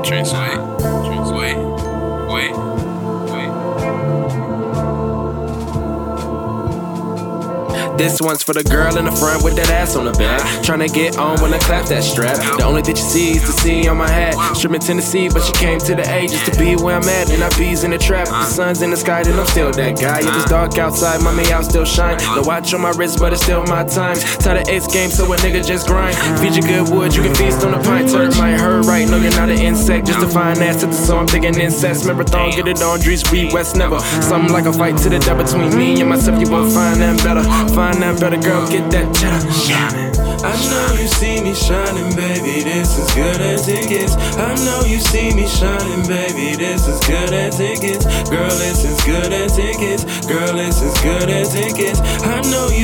Drinks, wait. This one's for the girl in the front with that ass on the back. Tryna get on when I clap that strap. The only thing she sees the C on my hat. Stripping Tennessee, but she came to the A just to be where I'm at. And I bees in the trap. The sun's in the sky, then I'm still that guy. If it's dark outside, mommy, I'll still shine. The watch on my wrist, but it's still my time. Tired of ace game, so a nigga just grind. Feed you good wood, you can feast on the pine. Turn might hurt right, no, you're not an insect. Just a fine ass at the so I'm thinking incest. Marathon, get it on, Drees, read West never. Something like a fight to the death between me and myself. You won't find that better. Find that better, girl, get that cheddar shining. I know you see me shining, baby, this is good as it gets. I know you see me shining, baby, this is good as it gets. Girl, this is good as it gets. Girl, this is good as it gets. I know you